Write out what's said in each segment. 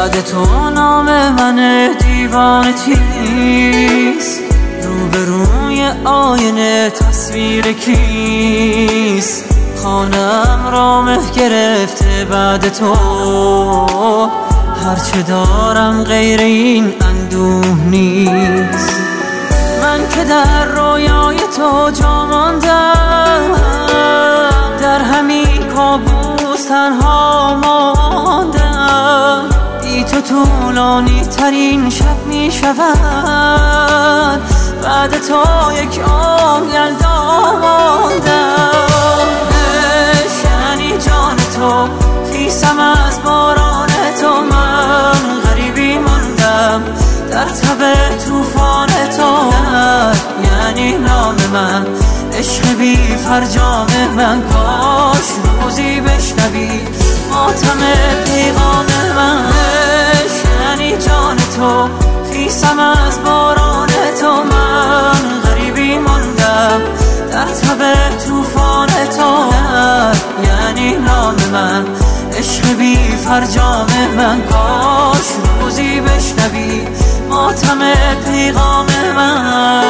بعد تو نام من دیوانه چیست؟ روبروی آینه تصویر کیست؟ خانم را مه گرفته بعد تو، هرچه دارم غیر این اندوه نیست. من که در رویای تو جا ماندم، در همین کابوس تنها ماندم. بی تو طولانی ترین شب می شود، بعد تو یک عمر یلدا ماندم. یعنی جان تو خیسم از باران تو، من غریبی ماندم در تب توفان تو. یعنی نام من عشق بی فرجام من، کاش روزی بشنوی ماتم پیغام من. یعنی جان تو خیسم از باران تو، من غریبی ماندم در تب توفان تو. یعنی نام من عشق بی فرجام من، کاش روزی بشنوی ماتم پیغام من.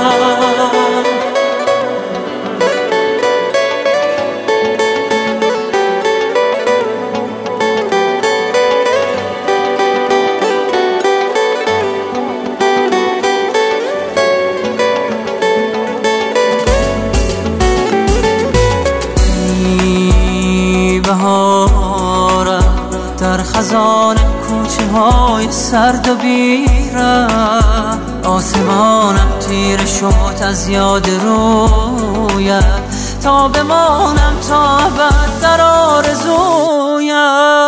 بهارم در خزان کوچه های سرد و بیرم، آسمانم تیره شد از یاد رویت، تا بمانم تا ابد در آرزویت.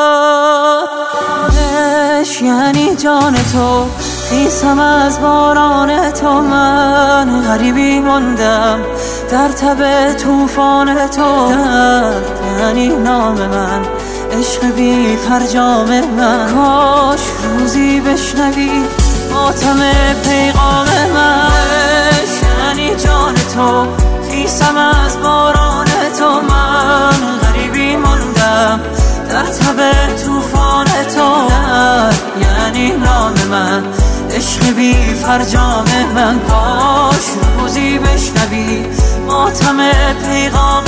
یعنی جان تو خیسم از باران تو، من غریبی ماندم در تب توفان تو. یعنی نام من عشق بی فرجام من، کاش روزی بشنوی ماتم پیغام من. یعنی جان تو خیسم از باران تو، من غریبی ماندم در تب توفان تو. یعنی نام من عشق بی فرجام من، کاش روزی بشنوی ماتم پیغام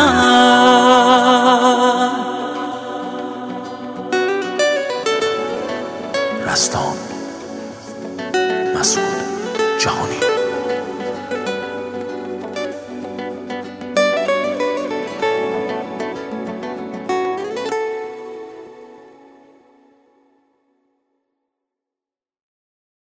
من. رستان، مسعود جهانی.